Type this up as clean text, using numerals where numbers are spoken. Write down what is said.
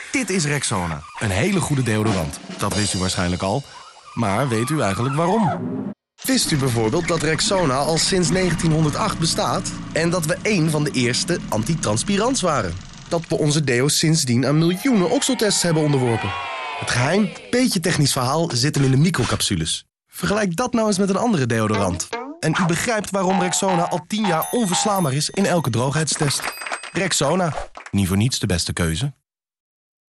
Dit is Rexona, een hele goede deodorant. Dat wist u waarschijnlijk al. Maar weet u eigenlijk waarom? Wist u bijvoorbeeld dat Rexona al sinds 1908 bestaat? En dat we één van de eerste antitranspirants waren? Dat we onze deo's sindsdien aan miljoenen okseltests hebben onderworpen? Het geheim, beetje technisch verhaal, zit hem in de microcapsules. Vergelijk dat nou eens met een andere deodorant. En u begrijpt waarom Rexona al 10 jaar onverslaanbaar is in elke droogheidstest. Rexona, niet voor niets de beste keuze.